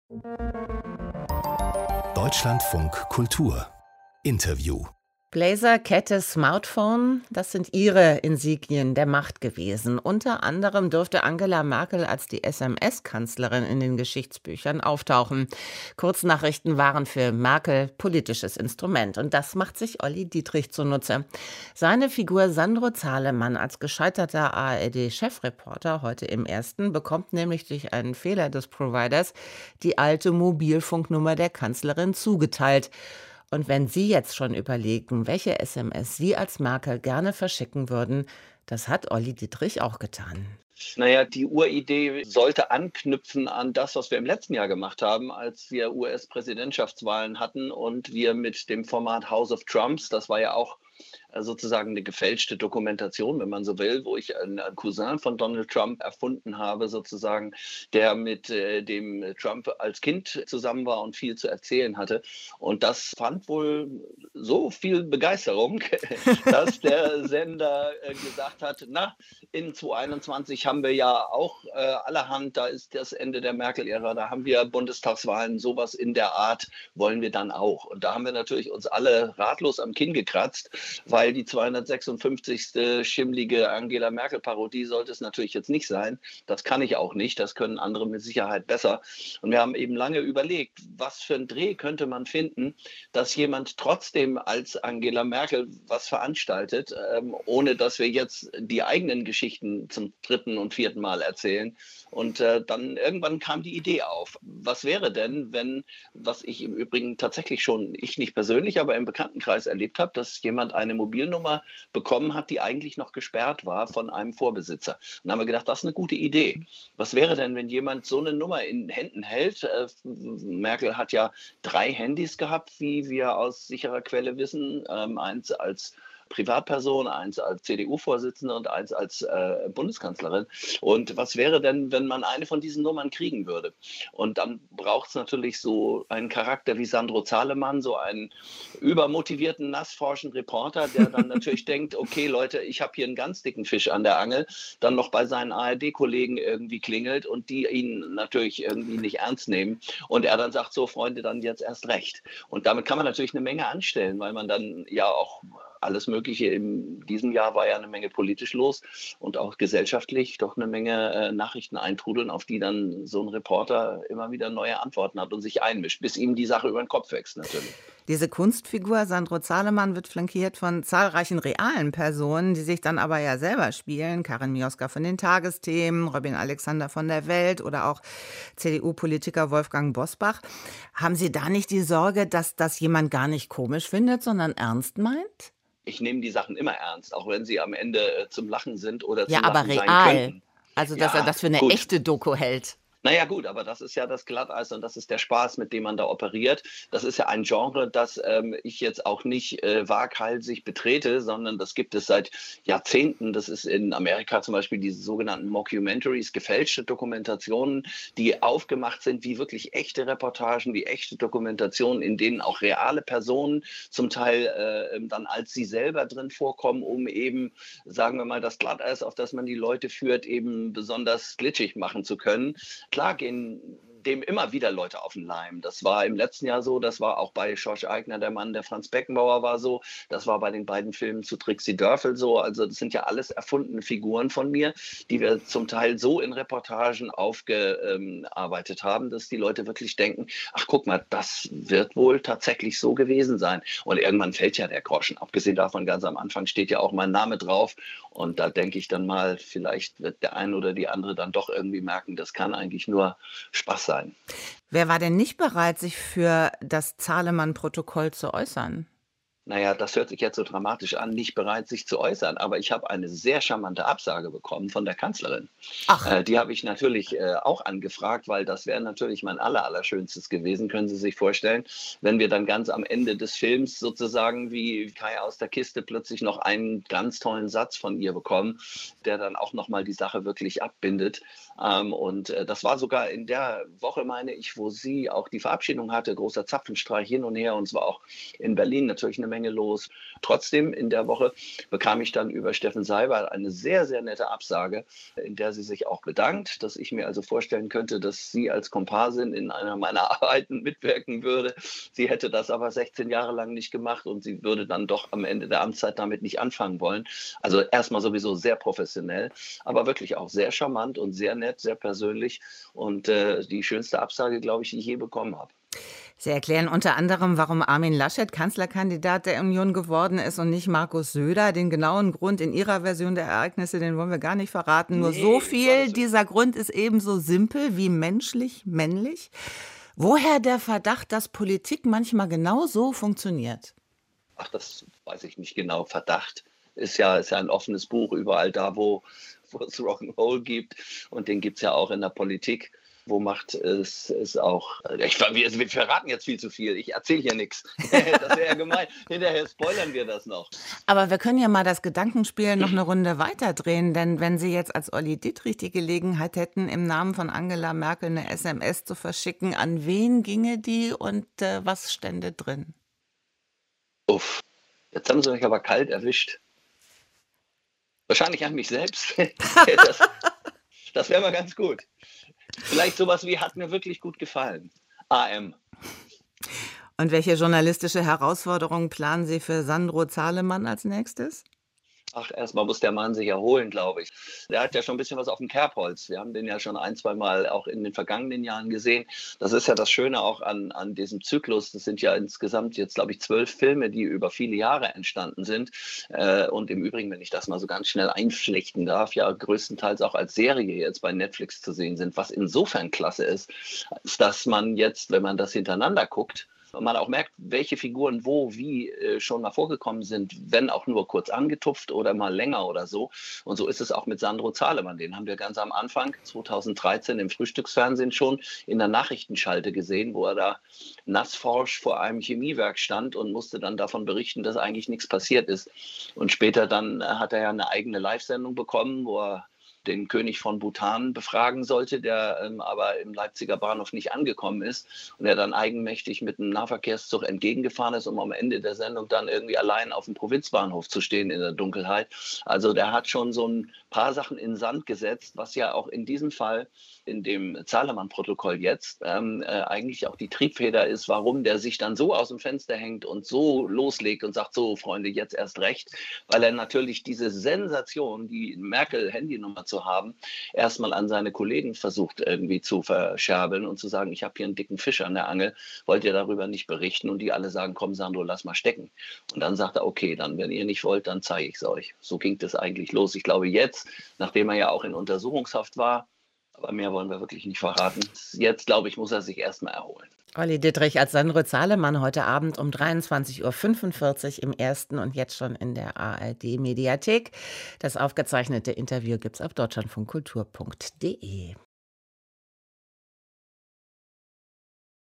Deutschlandfunk Kultur Interview. Blazer, Kette, Smartphone, das sind ihre Insignien der Macht gewesen. Unter anderem dürfte Angela Merkel als die SMS-Kanzlerin in den Geschichtsbüchern auftauchen. Kurznachrichten waren für Merkel politisches Instrument. Und das macht sich Olli Dietrich zunutze. Seine Figur Sandro Zahlemann als gescheiterter ARD-Chefreporter heute im Ersten bekommt nämlich durch einen Fehler des Providers die alte Mobilfunknummer der Kanzlerin zugeteilt. Und wenn Sie jetzt schon überlegen, welche SMS Sie als Merkel gerne verschicken würden, das hat Olli Dietrich auch getan. Naja, die Uridee sollte anknüpfen an das, was wir im letzten Jahr gemacht haben, als wir US-Präsidentschaftswahlen hatten und wir mit dem Format House of Trumps, das war ja auch sozusagen eine gefälschte Dokumentation, wenn man so will, wo ich einen Cousin von Donald Trump erfunden habe, sozusagen, der mit dem Trump als Kind zusammen war und viel zu erzählen hatte. Und das fand wohl so viel Begeisterung, dass der Sender gesagt hat, na, in 2021 haben wir ja auch allerhand, da ist das Ende der Merkel-Ära, da haben wir Bundestagswahlen, sowas in der Art wollen wir dann auch. Und da haben wir natürlich uns alle ratlos am Kinn gekratzt, weil die 256. schimmlige Angela Merkel-Parodie sollte es natürlich jetzt nicht sein. Das kann ich auch nicht, das können andere mit Sicherheit besser. Und wir haben eben lange überlegt, was für einen Dreh könnte man finden, dass jemand trotzdem als Angela Merkel was veranstaltet, ohne dass wir jetzt die eigenen Geschichten zum dritten und vierten Mal erzählen. Und dann irgendwann kam die Idee auf. Was wäre denn, wenn, was ich im Übrigen tatsächlich schon, ich nicht persönlich, aber im Bekanntenkreis erlebt habe, dass jemand eine Mobilnummer bekommen hat, die eigentlich noch gesperrt war von einem Vorbesitzer. Und dann haben wir gedacht, das ist eine gute Idee. Was wäre denn, wenn jemand so eine Nummer in Händen hält? Merkel hat ja 3 Handys gehabt, wie wir aus sicherer Quelle wissen. Eins als Privatperson, eins als CDU-Vorsitzende und eins als Bundeskanzlerin. Und was wäre denn, wenn man eine von diesen Nummern kriegen würde? Und dann braucht es natürlich so einen Charakter wie Sandro Zahlemann, so einen übermotivierten, nassforschen Reporter, der dann natürlich denkt, okay Leute, ich habe hier einen ganz dicken Fisch an der Angel, dann noch bei seinen ARD-Kollegen irgendwie klingelt und die ihn natürlich irgendwie nicht ernst nehmen. Und er dann sagt, so Freunde, dann jetzt erst recht. Und damit kann man natürlich eine Menge anstellen, weil man dann ja auch alles Mögliche. In diesem Jahr war ja eine Menge politisch los und auch gesellschaftlich doch eine Menge Nachrichten eintrudeln, auf die dann so ein Reporter immer wieder neue Antworten hat und sich einmischt, bis ihm die Sache über den Kopf wächst natürlich. Diese Kunstfigur Sandro Zahlemann wird flankiert von zahlreichen realen Personen, die sich dann aber ja selber spielen. Karin Mioska von den Tagesthemen, Robin Alexander von der Welt oder auch CDU-Politiker Wolfgang Bosbach. Haben Sie da nicht die Sorge, dass das jemand gar nicht komisch findet, sondern ernst meint? Ich nehme die Sachen immer ernst, auch wenn sie am Ende zum Lachen sind oder zum Ja, aber Lachen sein real. könnten. Also, dass er das für eine gut. echte Doku hält. Naja gut, aber das ist ja das Glatteis und das ist der Spaß, mit dem man da operiert. Das ist ja ein Genre, das ich jetzt auch nicht waghalsig betrete, sondern das gibt es seit Jahrzehnten. Das ist in Amerika zum Beispiel diese sogenannten Mockumentaries, gefälschte Dokumentationen, die aufgemacht sind wie wirklich echte Reportagen, wie echte Dokumentationen, in denen auch reale Personen zum Teil dann als sie selber drin vorkommen, um eben, sagen wir mal, das Glatteis, auf das man die Leute führt, eben besonders glitschig machen zu können. Klar gehen dem immer wieder Leute auf den Leim. Das war im letzten Jahr so, das war auch bei George Aigner, der Mann, der Franz Beckenbauer war so, das war bei den beiden Filmen zu Trixie Dörfel so, also das sind ja alles erfundene Figuren von mir, die wir zum Teil so in Reportagen aufgearbeitet haben, dass die Leute wirklich denken, ach guck mal, das wird wohl tatsächlich so gewesen sein. Und irgendwann fällt ja der Groschen. Abgesehen davon, ganz am Anfang steht ja auch mein Name drauf und da denke ich dann mal, vielleicht wird der eine oder die andere dann doch irgendwie merken, das kann eigentlich nur Spaß sein. Wer war denn nicht bereit, sich für das Zahlemann-Protokoll zu äußern? Naja, das hört sich jetzt so dramatisch an, nicht bereit, sich zu äußern. Aber ich habe eine sehr charmante Absage bekommen von der Kanzlerin. Ach. Die habe ich natürlich auch angefragt, weil das wäre natürlich mein Allerschönstes gewesen, können Sie sich vorstellen, wenn wir dann ganz am Ende des Films sozusagen wie Kai aus der Kiste plötzlich noch einen ganz tollen Satz von ihr bekommen, der dann auch nochmal die Sache wirklich abbindet. Und das war sogar in der Woche, meine ich, wo sie auch die Verabschiedung hatte, großer Zapfenstreich hin und her. Und es war auch in Berlin natürlich eine Menge Menge los. Trotzdem in der Woche bekam ich dann über Steffen Seibert eine sehr, sehr nette Absage, in der sie sich auch bedankt, dass ich mir also vorstellen könnte, dass sie als Komparsin in einer meiner Arbeiten mitwirken würde. Sie hätte das aber 16 Jahre lang nicht gemacht und sie würde dann doch am Ende der Amtszeit damit nicht anfangen wollen. Also erstmal sowieso sehr professionell, aber wirklich auch sehr charmant und sehr nett, sehr persönlich und die schönste Absage, glaube ich, die ich je bekommen habe. Sie erklären unter anderem, warum Armin Laschet Kanzlerkandidat der Union geworden ist und nicht Markus Söder. Den genauen Grund in Ihrer Version der Ereignisse, den wollen wir gar nicht verraten. Nur so viel, dieser Grund ist ebenso simpel wie menschlich männlich. Woher der Verdacht, dass Politik manchmal genau so funktioniert? Ach, das weiß ich nicht genau. Verdacht ist ja ein offenes Buch überall da, wo es Rock'n'Roll gibt. Und den gibt es ja auch in der Politik. Wo macht es auch? Wir verraten jetzt viel zu viel. Ich erzähle hier nichts. Das wäre ja gemein. Hinterher spoilern wir das noch. Aber wir können ja mal das Gedankenspiel noch eine Runde weiterdrehen. Denn wenn Sie jetzt als Olli Dittrich die Gelegenheit hätten, im Namen von Angela Merkel eine SMS zu verschicken, an wen ginge die und was stände drin? Uff, jetzt haben Sie mich aber kalt erwischt. Wahrscheinlich an mich selbst. Das wäre mal ganz gut. Vielleicht sowas wie, hat mir wirklich gut gefallen. AM. Und welche journalistische Herausforderungen planen Sie für Sandro Zahlemann als nächstes? Ach, erstmal muss der Mann sich erholen, glaube ich. Der hat ja schon ein bisschen was auf dem Kerbholz. Wir haben den ja schon ein, zwei Mal auch in den vergangenen Jahren gesehen. Das ist ja das Schöne auch an diesem Zyklus. Das sind ja insgesamt jetzt, glaube ich, 12 Filme, die über viele Jahre entstanden sind. Und im Übrigen, wenn ich das mal so ganz schnell einflechten darf, ja größtenteils auch als Serie jetzt bei Netflix zu sehen sind. Was insofern klasse ist, dass man jetzt, wenn man das hintereinander guckt, und man auch merkt, welche Figuren wo, wie schon mal vorgekommen sind, wenn auch nur kurz angetupft oder mal länger oder so. Und so ist es auch mit Sandro Zahlemann. Den haben wir ganz am Anfang, 2013, im Frühstücksfernsehen schon in der Nachrichtenschalte gesehen, wo er da nassforsch vor einem Chemiewerk stand und musste dann davon berichten, dass eigentlich nichts passiert ist. Und später dann hat er ja eine eigene Live-Sendung bekommen, wo er den König von Bhutan befragen sollte, der aber im Leipziger Bahnhof nicht angekommen ist und er dann eigenmächtig mit einem Nahverkehrszug entgegengefahren ist, um am Ende der Sendung dann irgendwie allein auf dem Provinzbahnhof zu stehen in der Dunkelheit. Also der hat schon so ein paar Sachen in den Sand gesetzt, was ja auch in diesem Fall in dem Zahlemann-Protokoll jetzt eigentlich auch die Triebfeder ist, warum der sich dann so aus dem Fenster hängt und so loslegt und sagt, so Freunde, jetzt erst recht, weil er natürlich diese Sensation, die Merkel-Handynummer zu haben, erstmal an seine Kollegen versucht irgendwie zu verscherbeln und zu sagen, ich habe hier einen dicken Fisch an der Angel, wollt ihr darüber nicht berichten? Und die alle sagen, komm Sandro, lass mal stecken. Und dann sagt er, okay, dann wenn ihr nicht wollt, dann zeige ich es euch. So ging das eigentlich los. Ich glaube jetzt, nachdem er ja auch in Untersuchungshaft war, aber mehr wollen wir wirklich nicht verraten. Jetzt, glaube ich, muss er sich erstmal erholen. Olli Dittrich als Sandro Zahlemann heute Abend um 23:45 Uhr im Ersten und jetzt schon in der ARD-Mediathek. Das aufgezeichnete Interview gibt es auf deutschlandfunkkultur.de.